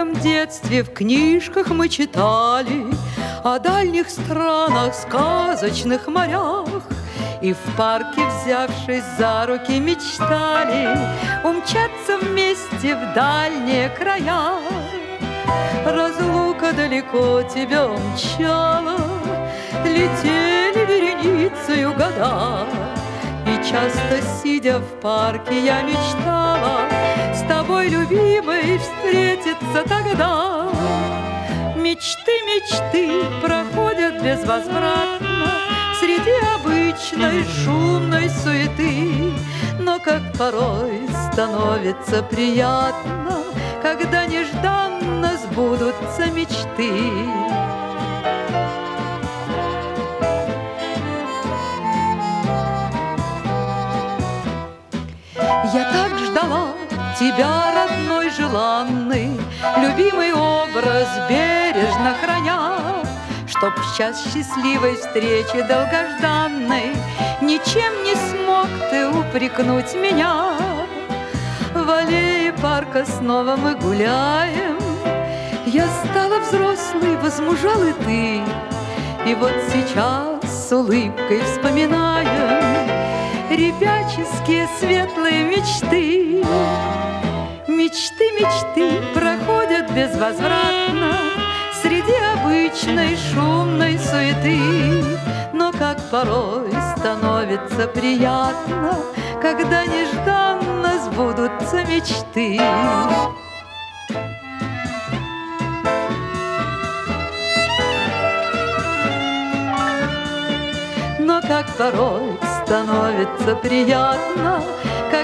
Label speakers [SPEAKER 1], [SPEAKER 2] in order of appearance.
[SPEAKER 1] далеком детстве в книжках мы читали о дальних странах, сказочных морях, и в парке, взявшись за руки, мечтали умчаться вместе в дальние края. Разлука далеко тебя умчала, летели вереницею года, и часто, сидя в парке, я мечтала с тобой, любимой, встретиться тогда. Мечты, мечты проходят безвозвратно среди обычной шумной суеты, но как порой становится приятно, когда нежданно сбудутся мечты. Я так ждала тебя, родной, желанный, любимый образ бережно храня, чтоб в час счастливой встречи долгожданной ничем не смог ты упрекнуть меня. В аллее парка снова мы гуляем, я стала взрослой, возмужал и ты, и вот сейчас с улыбкой вспоминаем ребяческие светлые мечты. Мечты, мечты проходят безвозвратно среди обычной шумной суеты, но как порой становится приятно, когда нежданно сбудутся мечты. Но как порой становится приятно,